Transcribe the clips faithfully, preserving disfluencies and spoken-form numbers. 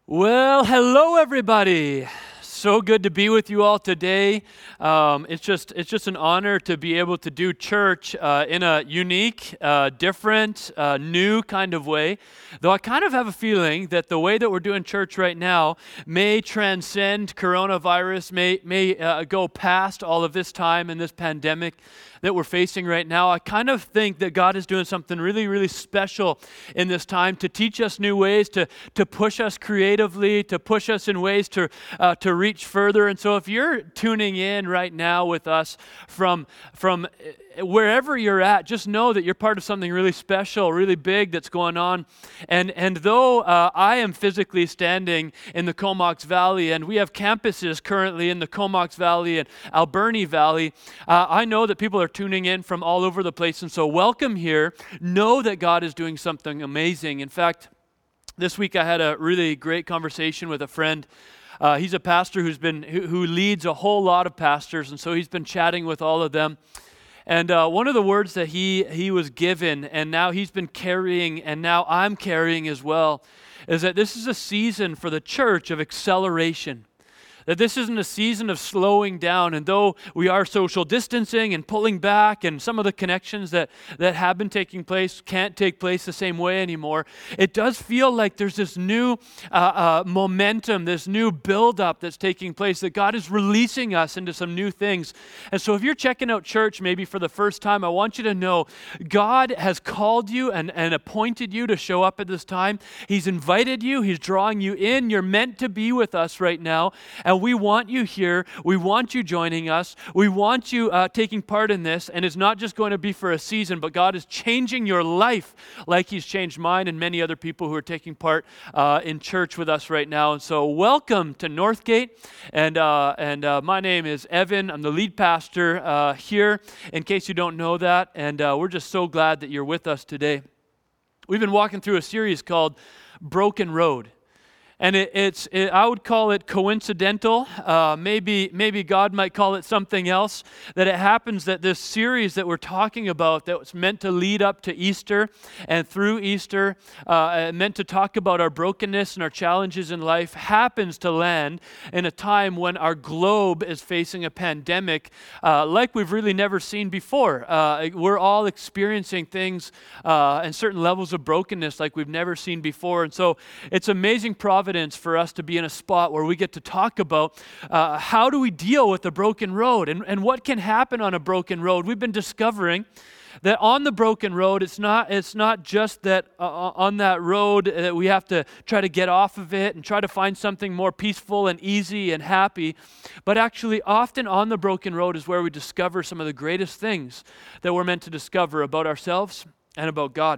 Well, hello everybody. So good to be with you all today. Um, it's just it's just an honor to be able to do church uh, in a unique, uh, different, uh, new kind of way. Though I kind of have a feeling that the way that we're doing church right now may transcend coronavirus, may may uh, go past all of this time and this pandemic that we're facing right now. I kind of think that God is doing something really, really special in this time to teach us new ways, to to push us creatively, to push us in ways to uh, to reach further. And so if you're tuning in right now with us from from wherever you're at, just know that you're part of something really special, really big that's going on. And and though uh, I am physically standing in the Comox Valley, and we have campuses currently in the Comox Valley and Alberni Valley, uh, I know that people are tuning in from all over the place. And so welcome here. Know that God is doing something amazing. In fact, this week I had a really great conversation with a friend. Uh, he's a pastor who's been who, who leads a whole lot of pastors, and so he's been chatting with all of them. And uh, one of the words that he he was given, and now he's been carrying, and now I'm carrying as well, is that this is a season for the church of acceleration. That this isn't a season of slowing down, and though we are social distancing and pulling back, and some of the connections that, that have been taking place can't take place the same way anymore, it does feel like there's this new uh, uh, momentum, this new buildup that's taking place, that God is releasing us into some new things. And so if you're checking out church maybe for the first time, I want you to know God has called you and, and appointed you to show up at this time. He's invited you. He's drawing you in. You're meant to be with us right now. And we want you here. We want you joining us. We want you uh, taking part in this. And it's not just going to be for a season, but God is changing your life like He's changed mine and many other people who are taking part uh, in church with us right now. And so welcome to Northgate. And uh, and uh, my name is Evan. I'm the lead pastor uh, here, in case you don't know that. And uh, we're just so glad that you're with us today. We've been walking through a series called Broken Road. And it, it's, it, I would call it coincidental. Uh, maybe, maybe God might call it something else. That it happens that this series that we're talking about, that was meant to lead up to Easter and through Easter, uh, meant to talk about our brokenness and our challenges in life, happens to land in a time when our globe is facing a pandemic uh, like we've really never seen before. Uh, we're all experiencing things uh, and certain levels of brokenness like we've never seen before. And so it's amazing providence for us to be in a spot where we get to talk about uh, how do we deal with the broken road and, and what can happen on a broken road. We've been discovering that on the broken road, it's not it's not just that uh, on that road that we have to try to get off of it and try to find something more peaceful and easy and happy, but actually often on the broken road is where we discover some of the greatest things that we're meant to discover about ourselves and about God.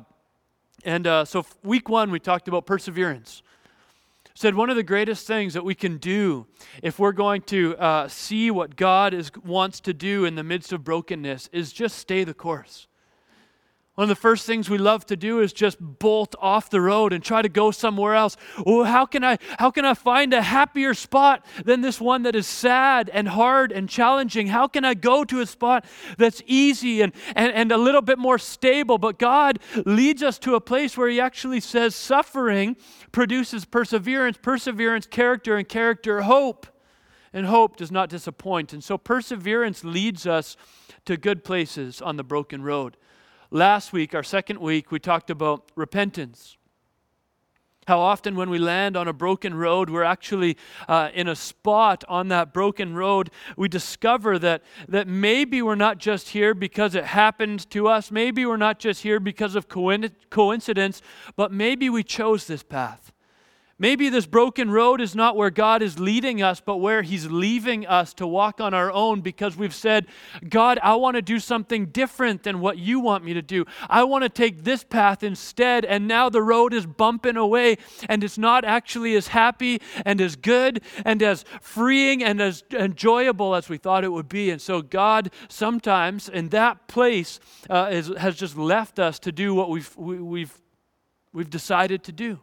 And uh, so week one, we talked about perseverance. Said one of the greatest things that we can do if we're going to uh, see what God is, wants to do in the midst of brokenness is just stay the course. One of the first things we love to do is just bolt off the road and try to go somewhere else. Oh, how can I how can I find a happier spot than this one that is sad and hard and challenging? How can I go to a spot that's easy and, and, and a little bit more stable? But God leads us to a place where He actually says suffering produces perseverance, perseverance, character, and character, hope. And hope does not disappoint. And so perseverance leads us to good places on the broken road. Last week, our second week, we talked about repentance. How often when we land on a broken road, we're actually uh, in a spot on that broken road, we discover that, that maybe we're not just here because it happened to us, maybe we're not just here because of coincidence, but maybe we chose this path. Maybe this broken road is not where God is leading us, but where He's leaving us to walk on our own because we've said, God, I want to do something different than what you want me to do. I want to take this path instead, and now the road is bumping away, and it's not actually as happy and as good and as freeing and as enjoyable as we thought it would be. And so God sometimes in that place uh, is, has just left us to do what we've we, we've we've decided to do.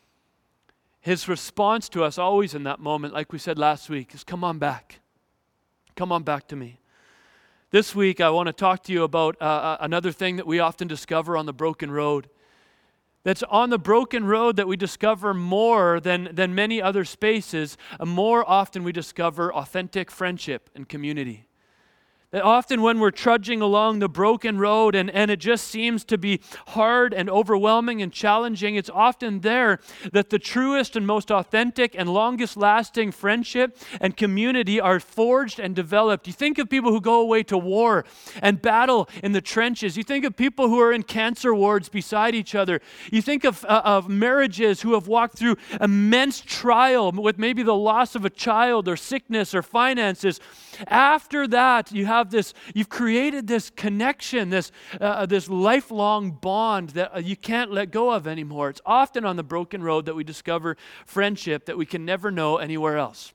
His response to us always in that moment, like we said last week, is come on back. Come on back to me. This week, I want to talk to you about uh, another thing that we often discover on the broken road. That's on the broken road that we discover more than, than many other spaces. uh, More often we discover authentic friendship and community. That often when we're trudging along the broken road and, and it just seems to be hard and overwhelming and challenging, it's often there that the truest and most authentic and longest lasting friendship and community are forged and developed. You think of people who go away to war and battle in the trenches. You think of people who are in cancer wards beside each other. You think of, uh, of marriages who have walked through immense trial with maybe the loss of a child or sickness or finances. After that, you have this, you've created this connection, this, uh, this lifelong bond that uh, you can't let go of anymore. It's often on the broken road that we discover friendship that we can never know anywhere else.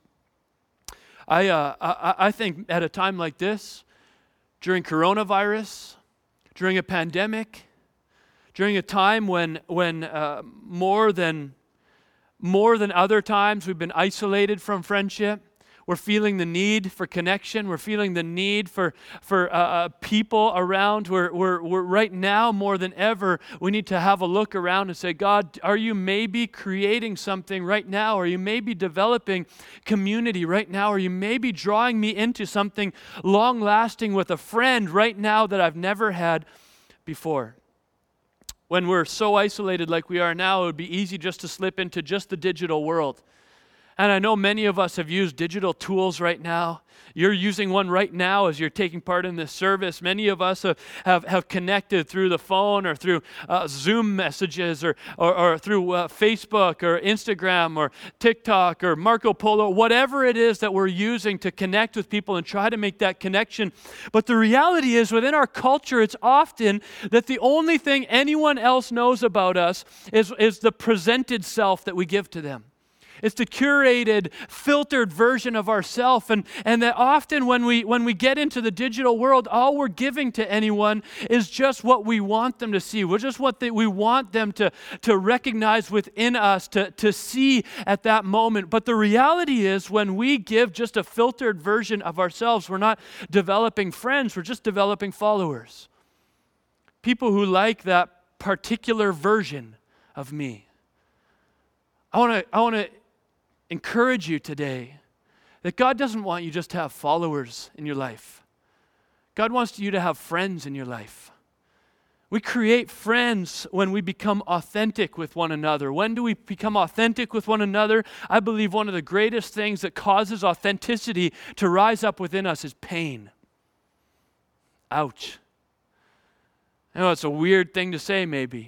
I, uh, I, I think at a time like this, during coronavirus, during a pandemic, during a time when, when uh, more than, more than other times we've been isolated from friendship, we're feeling the need for connection. We're feeling the need for, for uh, uh, people around. We're, we're, we're right now more than ever, we need to have a look around and say, God, are you maybe creating something right now? Are you maybe developing community right now? Are you maybe drawing me into something long-lasting with a friend right now that I've never had before? When we're so isolated like we are now, it would be easy just to slip into just the digital world. And I know many of us have used digital tools right now. You're using one right now as you're taking part in this service. Many of us have, have, have connected through the phone or through uh, Zoom messages or, or, or through uh, Facebook or Instagram or TikTok or Marco Polo, whatever it is that we're using to connect with people and try to make that connection. But the reality is within our culture, it's often that the only thing anyone else knows about us is, is the presented self that we give to them. It's the curated, filtered version of ourselves. And, and that often when we when we get into the digital world, all we're giving to anyone is just what we want them to see. We're just what they, we want them to, to recognize within us, to, to see at that moment. But the reality is when we give just a filtered version of ourselves, we're not developing friends, we're just developing followers. People who like that particular version of me. I want to I want to encourage you today that God doesn't want you just to have followers in your life. God wants you to have friends in your life. We create friends when we become authentic with one another. When do we become authentic with one another? I believe one of the greatest things that causes authenticity to rise up within us is pain. Ouch. I know it's a weird thing to say maybe.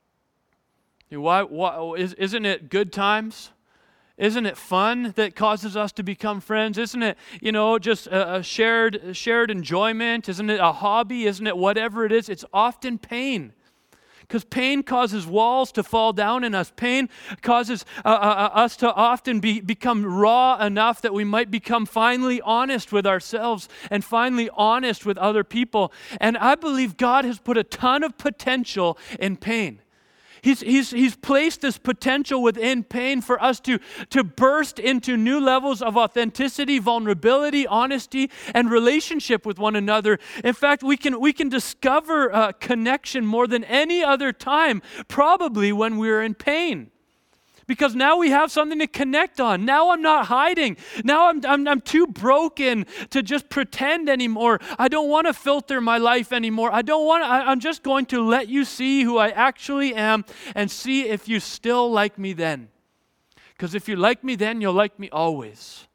Why, why, isn't it good times? Isn't it fun that causes us to become friends? Isn't it, you know, just a, a shared shared enjoyment? Isn't it a hobby? Isn't it whatever it is? It's often pain. Because pain causes walls to fall down in us. Pain causes uh, uh, us to often be, become raw enough that we might become finally honest with ourselves and finally honest with other people. And I believe God has put a ton of potential in pain. He's, he's, he's placed this potential within pain for us to, to burst into new levels of authenticity, vulnerability, honesty, and relationship with one another. In fact, we can, we can discover uh, connection more than any other time, probably when we're in pain. Because now we have something to connect on. Now I'm not hiding. Now I'm, I'm, I'm too broken to just pretend anymore. I don't want to filter my life anymore. I don't want to, I, I'm just going to let you see who I actually am and see if you still like me then. Because if you like me then, you'll like me always.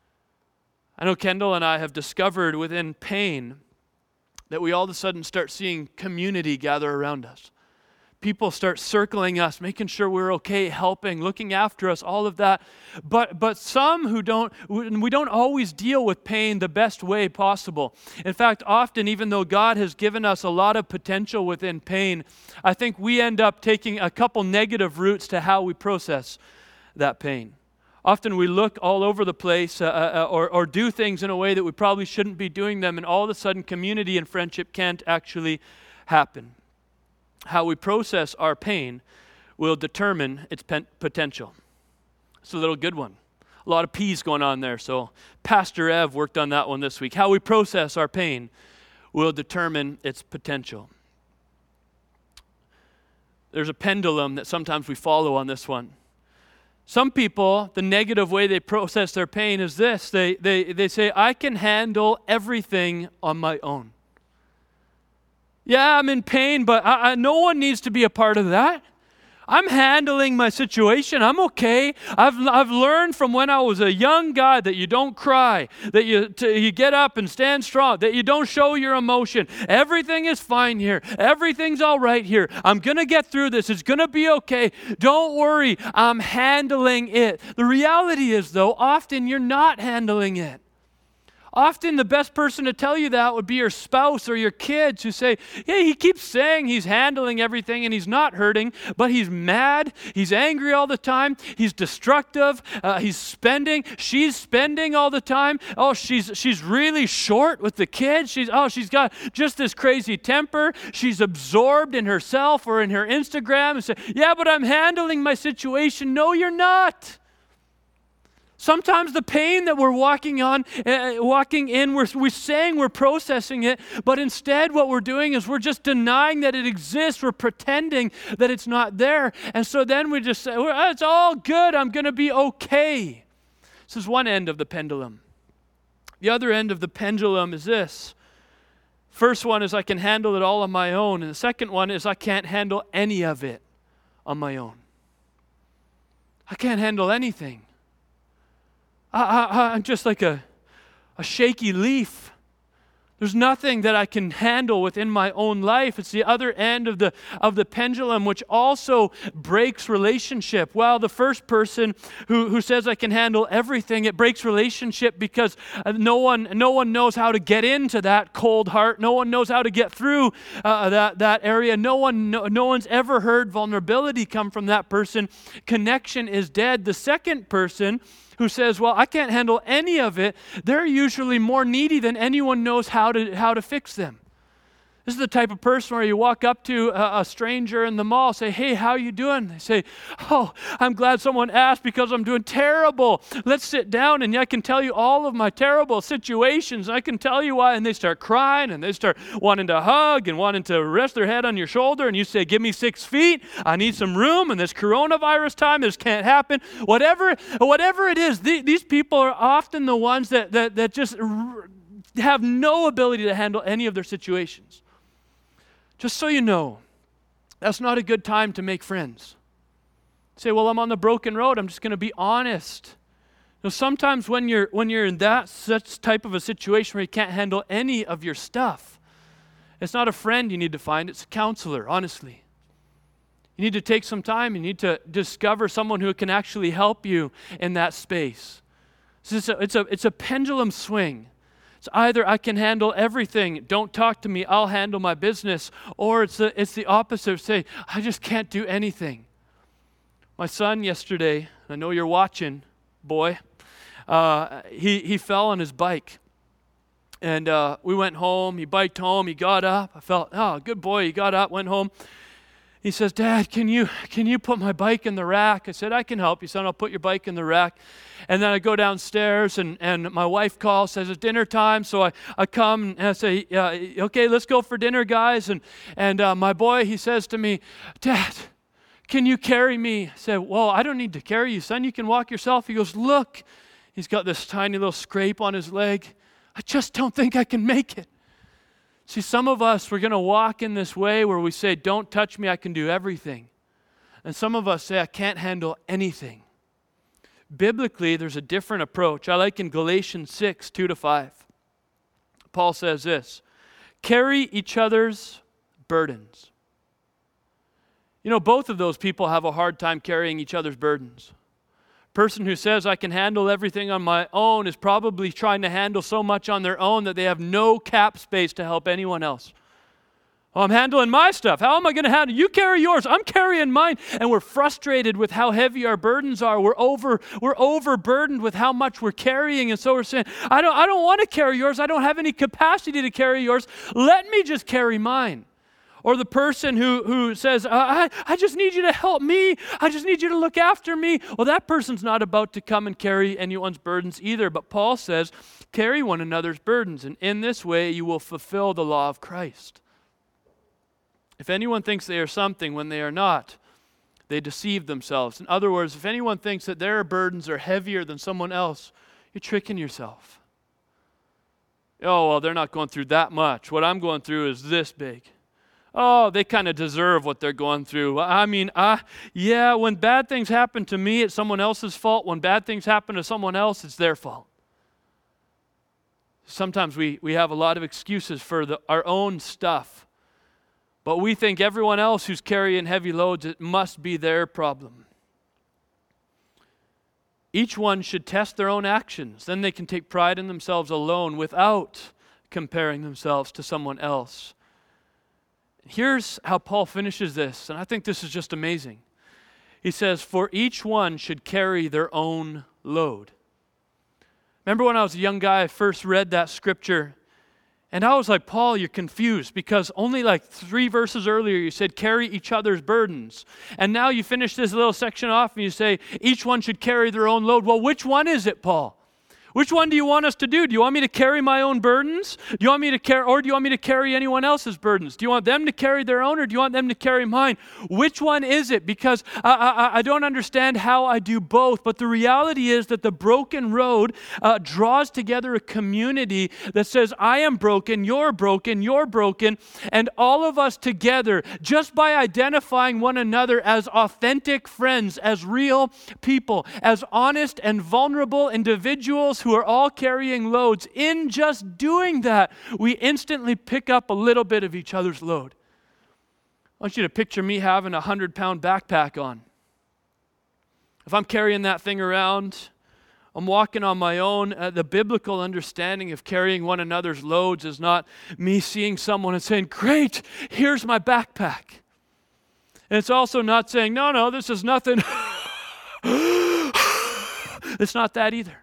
I know Kendall and I have discovered within pain that we all of a sudden start seeing community gather around us. People start circling us, making sure we're okay, helping, looking after us, all of that. But but some who don't, we don't always deal with pain the best way possible. In fact, often, even though God has given us a lot of potential within pain, I think we end up taking a couple negative routes to how we process that pain. Often we look all over the place uh, uh, or, or do things in a way that we probably shouldn't be doing them, and all of a sudden community and friendship can't actually happen. How we process our pain will determine its pen- potential. It's a little good one. A lot of P's going on there, so Pastor Ev worked on that one this week. How we process our pain will determine its potential. there's a pendulum that sometimes we follow on this one. Some people, the negative way they process their pain is this. They, they, they say, I can handle everything on my own. Yeah, I'm in pain, but I, I, no one needs to be a part of that. I'm handling my situation. I'm okay. I've I've learned from when I was a young guy that you don't cry, that you to, you get up and stand strong, that you don't show your emotion. Everything is fine here. Everything's all right here. I'm going to get through this. It's going to be okay. Don't worry. I'm handling it. The reality is, though, often you're not handling it. Often the best person to tell you that would be your spouse or your kids who say, yeah, he keeps saying he's handling everything and he's not hurting, but he's mad, he's angry all the time, he's destructive, uh, he's spending, she's spending all the time. Oh, she's she's really short with the kids. She's oh, she's got just this crazy temper. She's absorbed in herself or in her Instagram and say, yeah, but I'm handling my situation. No, you're not. Sometimes the pain that we're walking on, uh, walking in, we're, we're saying we're processing it, but instead what we're doing is we're just denying that it exists. We're pretending that it's not there. And so then we just say, well, it's all good. I'm going to be okay. This is one end of the pendulum. The other end of the pendulum is this. First one is I can handle it all on my own. And the second one is I can't handle any of it on my own. I can't handle anything. I, I, I'm just like a, a shaky leaf. There's nothing that I can handle within my own life. It's the other end of the of the pendulum, which also breaks relationship. While the first person who, who says I can handle everything, it breaks relationship because no one no one knows how to get into that cold heart. No one knows how to get through uh, that that area. No one no, no one's ever heard vulnerability come from that person. Connection is dead. The second person who says, well, I can't handle any of it, they're usually more needy than anyone knows how to how to fix them. This is the type of person where you walk up to a, a stranger in the mall, say, hey, how you doing? They say, oh, I'm glad someone asked because I'm doing terrible. Let's sit down and I can tell you all of my terrible situations. I can tell you why. And they start crying and they start wanting to hug and wanting to rest their head on your shoulder. And you say, give me six feet. I need some room. And this coronavirus time, this can't happen. Whatever, whatever it is, the, these people are often the ones that, that, that just r- have no ability to handle any of their situations. Just so you know, that's not a good time to make friends. Say, well, I'm on the broken road. I'm just going to be honest. You know, sometimes when you're when you're in that such type of a situation where you can't handle any of your stuff, it's not a friend you need to find. It's a counselor, honestly. You need to take some time. You need to discover someone who can actually help you in that space. So it's a, it's a, it's a pendulum swing. It's either I can handle everything, don't talk to me, I'll handle my business, or it's the, it's the opposite, say, I just can't do anything. My son yesterday, I know you're watching, boy, uh, he, he fell on his bike. And uh, we went home, he biked home, he got up. I felt, oh, good boy, he got up, went home. He says, Dad, can you can you put my bike in the rack? I said, I can help you, son. I'll put your bike in the rack. And then I go downstairs, and, and my wife calls, says it's dinner time. So I, I come, and I say, yeah, okay, let's go for dinner, guys. And, and uh, my boy, he says to me, Dad, can you carry me? I said, well, I don't need to carry you, son. You can walk yourself. He goes, look. He's got this tiny little scrape on his leg. I just don't think I can make it. See, some of us, we're going to walk in this way where we say, don't touch me, I can do everything. And some of us say, I can't handle anything. Biblically, there's a different approach. I like in Galatians six, two to five. Paul says this, carry each other's burdens. You know, both of those people have a hard time carrying each other's burdens. Person who says I can handle everything on my own is probably trying to handle so much on their own that they have no cap space to help anyone else. Well, I'm handling my stuff. How am I going to handle? You carry yours. I'm carrying mine. And we're frustrated with how heavy our burdens are. We're over, we're overburdened with how much we're carrying. And so we're saying, I don't, I don't want to carry yours. I don't have any capacity to carry yours. Let me just carry mine. Or the person who, who says, I, I just need you to help me. I just need you to look after me. Well, that person's not about to come and carry anyone's burdens either. But Paul says, carry one another's burdens. And in this way, you will fulfill the law of Christ. If anyone thinks they are something when they are not, they deceive themselves. In other words, if anyone thinks that their burdens are heavier than someone else, you're tricking yourself. Oh, well, they're not going through that much. What I'm going through is this big. Oh, they kind of deserve what they're going through. I mean, uh, yeah, when bad things happen to me, it's someone else's fault. When bad things happen to someone else, it's their fault. Sometimes we, we have a lot of excuses for the, our own stuff. But we think everyone else who's carrying heavy loads, it must be their problem. Each one should test their own actions. Then they can take pride in themselves alone without comparing themselves to someone else. Here's how Paul finishes this, and I think this is just amazing. He says, for each one should carry their own load. Remember when I was a young guy, I first read that scripture, and I was like, Paul, you're confused, because only like three verses earlier you said, carry each other's burdens. And now you finish this little section off and you say, each one should carry their own load. Well, which one is it, Paul? Which one do you want us to do? Do you want me to carry my own burdens? Do you want me to carry, or do you want me to carry anyone else's burdens? Do you want them to carry their own, or do you want them to carry mine? Which one is it? Because I, I, I don't understand how I do both, but the reality is that the broken road uh, draws together a community that says, I am broken, you're broken, you're broken, and all of us together, just by identifying one another as authentic friends, as real people, as honest and vulnerable individuals who are all carrying loads, in just doing that, we instantly pick up a little bit of each other's load. I want you to picture me having a hundred-pound backpack on. If I'm carrying that thing around, I'm walking on my own. Uh, the biblical understanding of carrying one another's loads is not me seeing someone and saying, great, here's my backpack. And it's also not saying, no, no, this is nothing. It's not that either.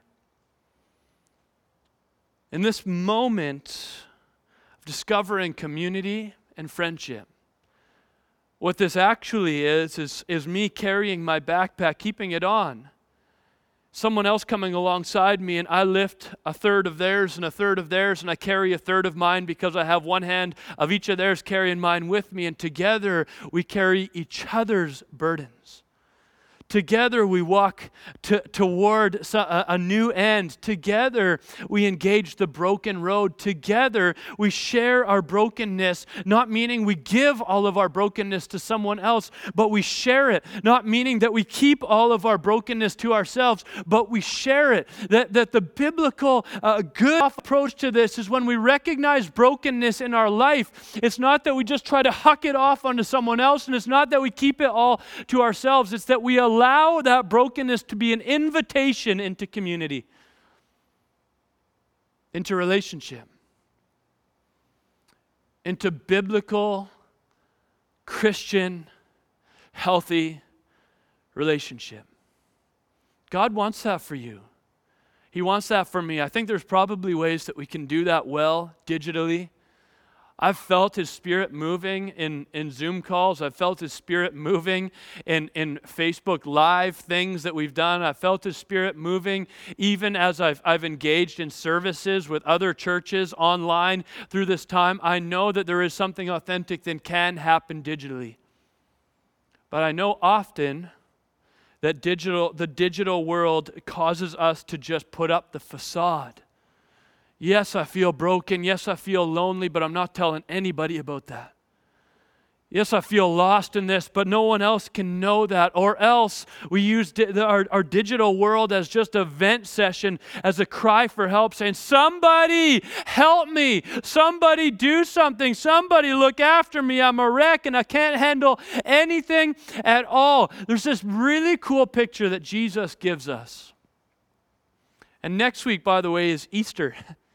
In this moment of discovering community and friendship, what this actually is, is, is me carrying my backpack, keeping it on. Someone else coming alongside me, and I lift a third of theirs and a third of theirs, and I carry a third of mine because I have one hand of each of theirs carrying mine with me, and together we carry each other's burdens. Together we walk to, toward a, a new end. Together we engage the broken road. Together we share our brokenness, not meaning we give all of our brokenness to someone else, but we share it. Not meaning that we keep all of our brokenness to ourselves, but we share it. That, that the biblical uh, good approach to this is when we recognize brokenness in our life, it's not that we just try to huck it off onto someone else, and it's not that we keep it all to ourselves. It's that we allow Allow that brokenness to be an invitation into community, into relationship, into biblical, Christian, healthy relationship. God wants that for you. He wants that for me. I think there's probably ways that we can do that well digitally. I've felt His Spirit moving in, in Zoom calls. I've felt His Spirit moving in, in Facebook Live things that we've done. I've felt His Spirit moving even as I've, I've engaged in services with other churches online through this time. I know that there is something authentic that can happen digitally. But I know often that digital, the digital world causes us to just put up the facade. Yes, I feel broken. Yes, I feel lonely, but I'm not telling anybody about that. Yes, I feel lost in this, but no one else can know that. Or else we use di- the, our, our digital world as just a vent session, as a cry for help, saying, somebody help me. Somebody do something. Somebody look after me. I'm a wreck and I can't handle anything at all. There's this really cool picture that Jesus gives us. And next week, by the way, is Easter.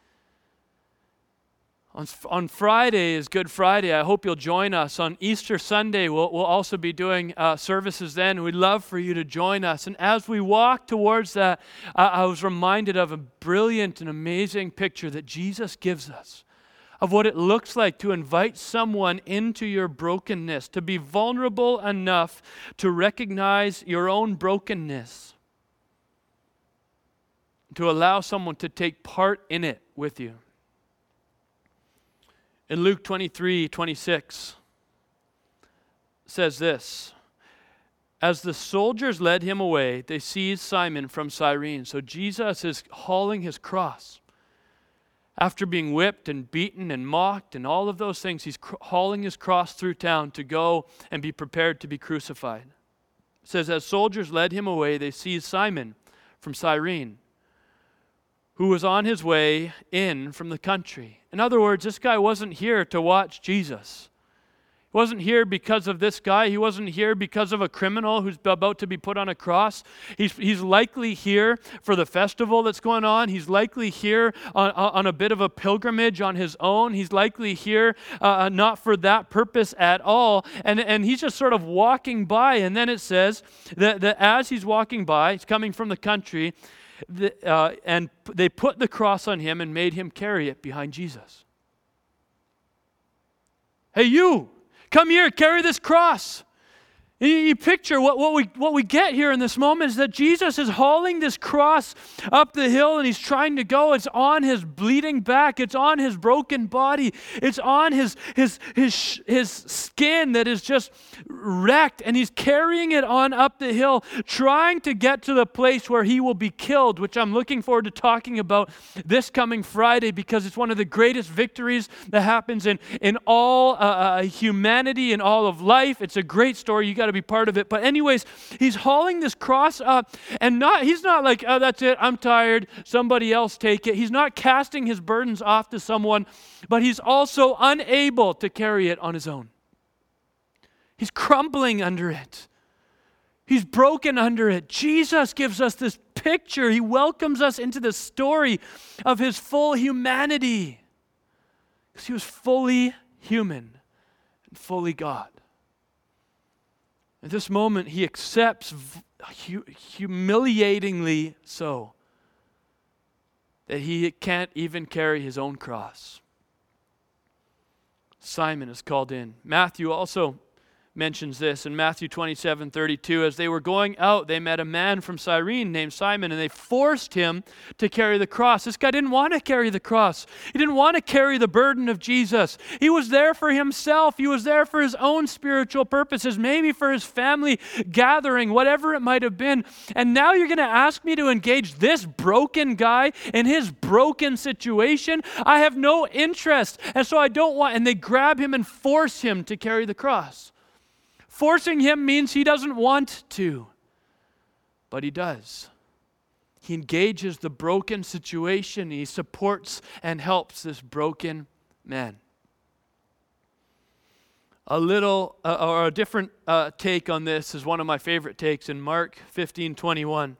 On, on Friday is Good Friday. I hope you'll join us. On Easter Sunday, we'll, we'll also be doing uh, services then. We'd love for you to join us. And as we walk towards that, uh, I was reminded of a brilliant and amazing picture that Jesus gives us of what it looks like to invite someone into your brokenness, to be vulnerable enough to recognize your own brokenness, to allow someone to take part in it with you. In Luke twenty-three, twenty-six, says this, as the soldiers led him away, they seized Simon from Cyrene. So Jesus is hauling his cross. After being whipped and beaten and mocked and all of those things, he's cr- hauling his cross through town to go and be prepared to be crucified. It says, as soldiers led him away, they seized Simon from Cyrene, who was on his way in from the country. In other words, this guy wasn't here to watch Jesus. He wasn't here because of this guy. He wasn't here because of a criminal who's about to be put on a cross. He's, he's likely here for the festival that's going on. He's likely here on, on a bit of a pilgrimage on his own. He's likely here uh, not for that purpose at all. And, and he's just sort of walking by. And then it says that, that as he's walking by, he's coming from the country, the, uh, and they put the cross on him and made him carry it behind Jesus. Hey, you! Come here, carry this cross. You, you picture what, what, we, what we get here in this moment is that Jesus is hauling this cross up the hill and he's trying to go. It's on his bleeding back. It's on his broken body. It's on his, his, his, his skin that is just wrecked, and he's carrying it on up the hill, trying to get to the place where he will be killed, which I'm looking forward to talking about this coming Friday, because it's one of the greatest victories that happens in, in all uh, uh, humanity and all of life. It's a great story. You got to be part of it. But anyways, he's hauling this cross up, and not he's not like, oh, that's it, I'm tired, somebody else take it. He's not casting his burdens off to someone, but he's also unable to carry it on his own. He's crumbling under it. He's broken under it. Jesus gives us this picture. He welcomes us into the story of his full humanity, because he was fully human and fully God. At this moment, he accepts hu- humiliatingly so that he can't even carry his own cross. Simon is called in. Matthew also mentions this in Matthew twenty-seven thirty-two. As they were going out, they met a man from Cyrene named Simon, and they forced him to carry the cross. This guy didn't want to carry the cross. He didn't want to carry the burden of Jesus. He was there for himself. He was there for his own spiritual purposes, maybe for his family gathering, whatever it might have been. And now you're going to ask me to engage this broken guy in his broken situation? I have no interest, and so I don't want. And they grab him and force him to carry the cross. Forcing him means he doesn't want to, but he does. He engages the broken situation. He supports and helps this broken man. A little, uh, or a different uh, take on this is one of my favorite takes in Mark fifteen twenty-one.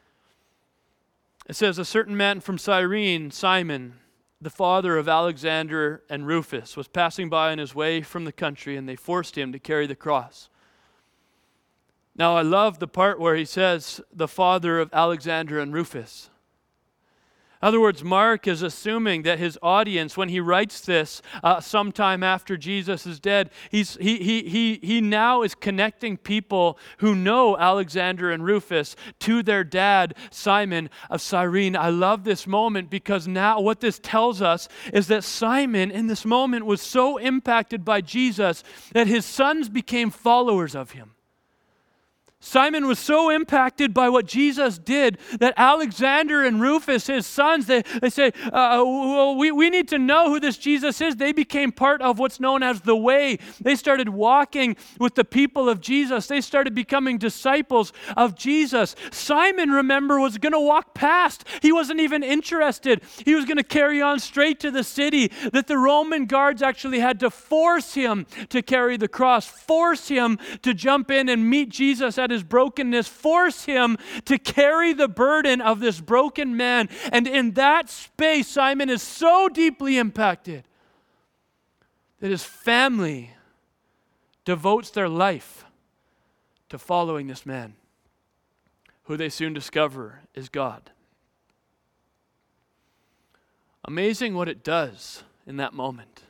It says, a certain man from Cyrene, Simon, the father of Alexander and Rufus, was passing by on his way from the country, and they forced him to carry the cross. Now, I love the part where he says, the father of Alexander and Rufus. In other words, Mark is assuming that his audience, when he writes this uh, sometime after Jesus is dead, he's, he, he, he, he now is connecting people who know Alexander and Rufus to their dad, Simon of Cyrene. I love this moment because now what this tells us is that Simon in this moment was so impacted by Jesus that his sons became followers of him. Simon was so impacted by what Jesus did that Alexander and Rufus, his sons, they, they say, uh, well, we, we need to know who this Jesus is. They became part of what's known as the Way. They started walking with the people of Jesus. They started becoming disciples of Jesus. Simon, remember, was going to walk past. He wasn't even interested. He was going to carry on straight to the city that the Roman guards actually had to force him to carry the cross, force him to jump in and meet Jesus at his brokenness, force him to carry the burden of this broken man. And in that space, Simon is so deeply impacted that his family devotes their life to following this man, who they soon discover is God. Amazing what it does in that moment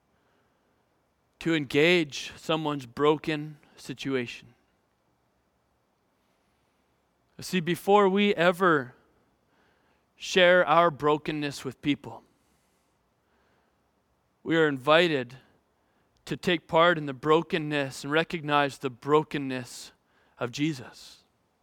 to engage someone's broken situation. See, before we ever share our brokenness with people, we are invited to take part in the brokenness and recognize the brokenness of Jesus.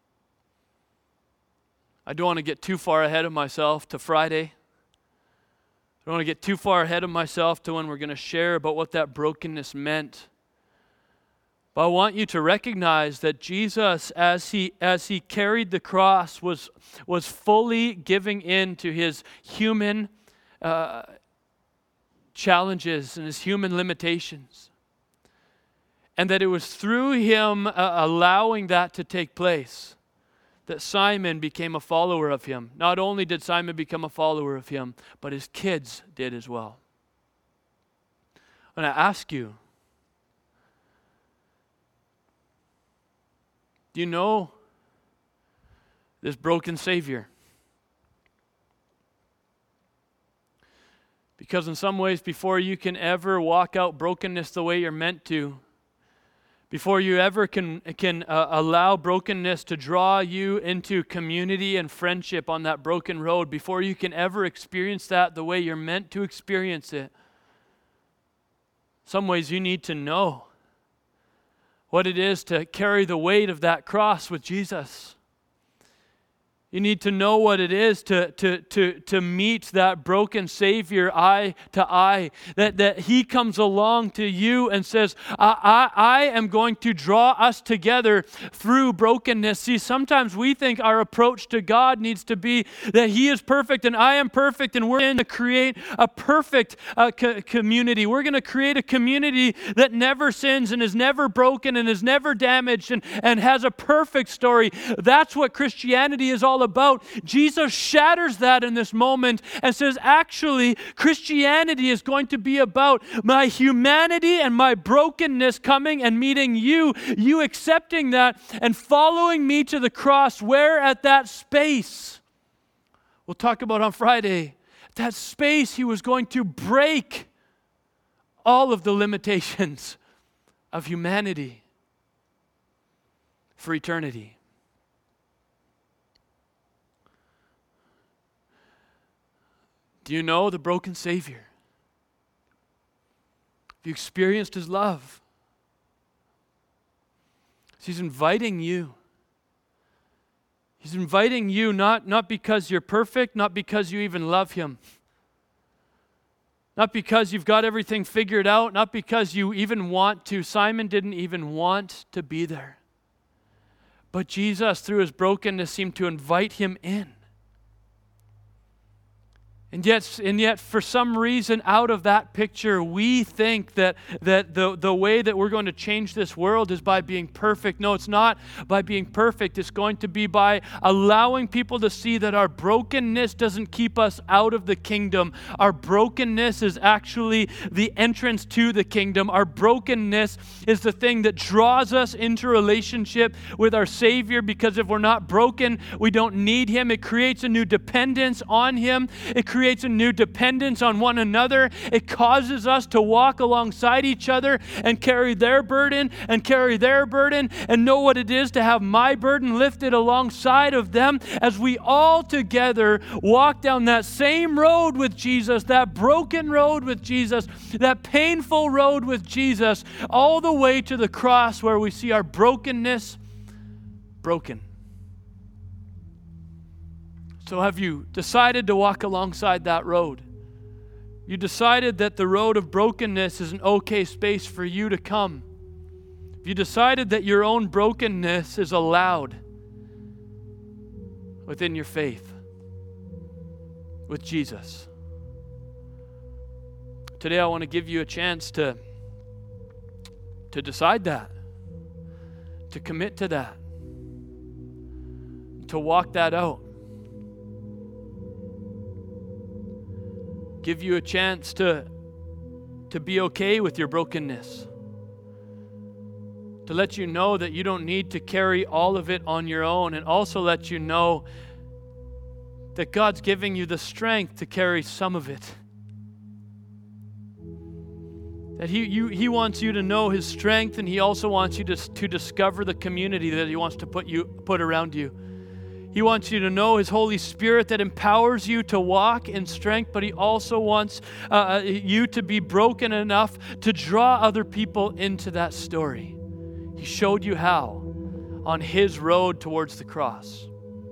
I don't want to get too far ahead of myself to Friday. I don't want to get too far ahead of myself to when we're going to share about what that brokenness meant. But I want you to recognize that Jesus, as he as he carried the cross, was, was fully giving in to his human uh, challenges and his human limitations. And that it was through him uh, allowing that to take place that Simon became a follower of him. Not only did Simon become a follower of him, but his kids did as well. And I ask you, do you know this broken Savior? Because in some ways, before you can ever walk out brokenness the way you're meant to, before you ever can, can uh, allow brokenness to draw you into community and friendship on that broken road, before you can ever experience that the way you're meant to experience it, some ways you need to know what it is to carry the weight of that cross with Jesus. You need to know what it is to, to, to, to meet that broken Savior eye to eye. That, that He comes along to you and says, I, I, I am going to draw us together through brokenness. See, sometimes we think our approach to God needs to be that He is perfect and I am perfect, and we're going to create a perfect uh, co- community. We're going to create a community that never sins and is never broken and is never damaged and, and has a perfect story. That's what Christianity is all about. Jesus shatters that in this moment and says, actually, Christianity is going to be about my humanity and my brokenness coming and meeting you, you accepting that and following me to the cross, where at that space, we'll talk about on Friday, that space He was going to break all of the limitations of humanity for eternity. Do you know the broken Savior? Have you experienced His love? He's inviting you. He's inviting you not, not because you're perfect, not because you even love Him, not because you've got everything figured out, not because you even want to. Simon didn't even want to be there. But Jesus, through His brokenness, seemed to invite him in. And yet, and yet, for some reason, out of that picture, we think that, that the, the way that we're going to change this world is by being perfect. No, it's not by being perfect. It's going to be by allowing people to see that our brokenness doesn't keep us out of the kingdom. Our brokenness is actually the entrance to the kingdom. Our brokenness is the thing that draws us into relationship with our Savior, because if we're not broken, we don't need Him. It creates a new dependence on Him. It creates creates a new dependence on one another. It causes us to walk alongside each other and carry their burden and carry their burden and know what it is to have my burden lifted alongside of them as we all together walk down that same road with Jesus, that broken road with Jesus, that painful road with Jesus, all the way to the cross where we see our brokenness broken. So have you decided to walk alongside that road? You decided that the road of brokenness is an okay space for you to come. You decided that your own brokenness is allowed within your faith with Jesus. Today I want to give you a chance to, to decide that, to commit to that, to walk that out. Give you a chance to, to be okay with your brokenness. To let you know that you don't need to carry all of it on your own, and also let you know that God's giving you the strength to carry some of it. That he, you, he wants you to know His strength, and He also wants you to, to discover the community that He wants to put you put around you. He wants you to know His Holy Spirit that empowers you to walk in strength, but He also wants uh, you to be broken enough to draw other people into that story. He showed you how on His road towards the cross.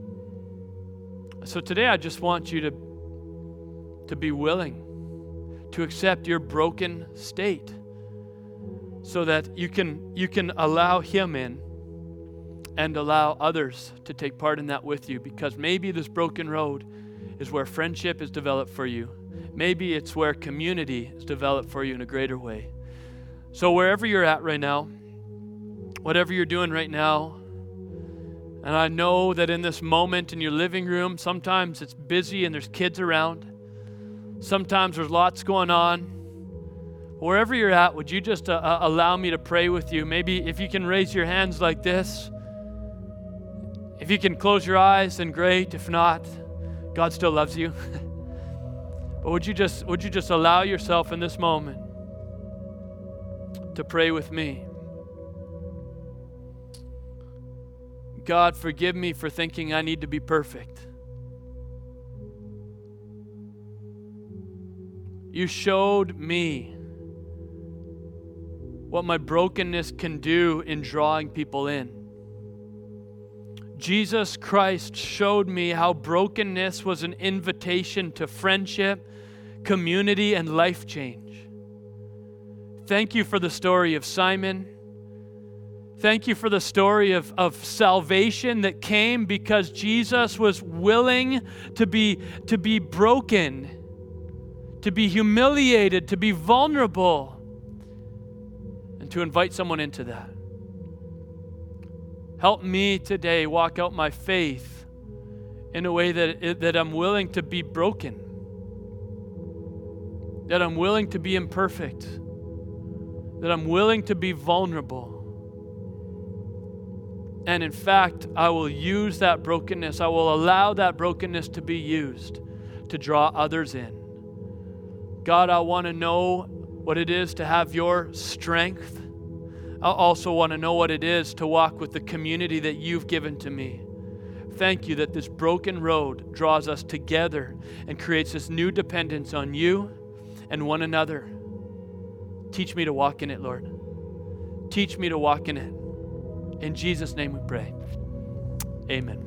So today I just want you to, to be willing to accept your broken state so that you can, you can allow Him in and allow others to take part in that with you, because maybe this broken road is where friendship is developed for you. Maybe it's where community is developed for you in a greater way. So wherever you're at right now, whatever you're doing right now, and I know that in this moment in your living room, sometimes it's busy and there's kids around. Sometimes there's lots going on. Wherever you're at, would you just uh, allow me to pray with you? Maybe if you can raise your hands like this. If you can close your eyes, then great. If not, God still loves you. But would you just would you just allow yourself in this moment to pray with me? God, forgive me for thinking I need to be perfect. You showed me what my brokenness can do in drawing people in. Jesus Christ showed me how brokenness was an invitation to friendship, community, and life change. Thank you for the story of Simon. Thank you for the story of, of salvation that came because Jesus was willing to be, to be broken, to be humiliated, to be vulnerable, and to invite someone into that. Help me today walk out my faith in a way that, that I'm willing to be broken, that I'm willing to be imperfect, that I'm willing to be vulnerable. And in fact, I will use that brokenness, I will allow that brokenness to be used to draw others in. God, I want to know what it is to have your strength. I also want to know what it is to walk with the community that you've given to me. Thank you that this broken road draws us together and creates this new dependence on you and one another. Teach me to walk in it, Lord. Teach me to walk in it. In Jesus' name we pray. Amen.